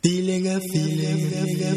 feeling a feeling.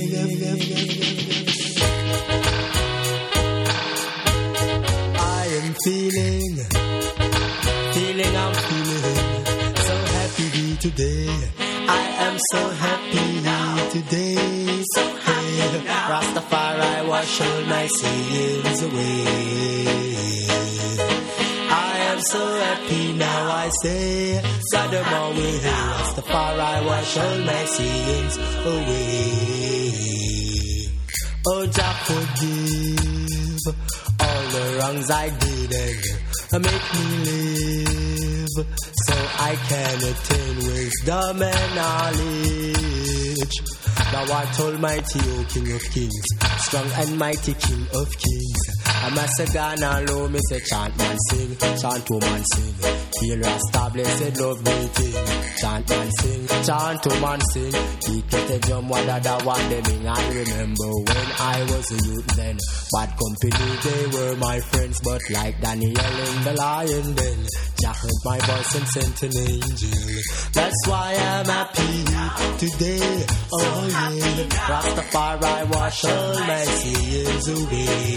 I am feeling, I'm feeling so happy today. I am so happy today. So happy. Rastafari wash all my sins away. I am so happy now, I say, Sodom away. Rastafari wash all my sins away. Oh, Jah forgive all the wrongs I did and make me live so I can attain wisdom and knowledge. Thou art almighty, O King of Kings, strong and mighty King of Kings. I'm a Sagana low, me say chant man sing, chant woman sing. Heal Rasta blessed love meeting. Chant man sing, chant woman sing. He get a drum what other one them. I remember when I was a youth then. Bad company they were my friends, but like Daniel in the lion den. Jah heard my voice and sent an angel. That's why I'm happy today. Oh yeah, Rastafari wash all my sins away.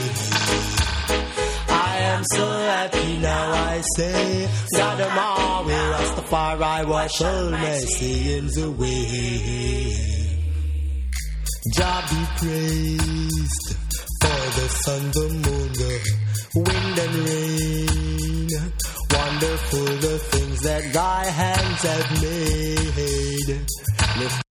I am so happy now, I say, God of my way, Rastafari wash all my sins away. Jah be praised for the sun, the moon, the wind and rain. Wonderful the things that thy hands have made. Lift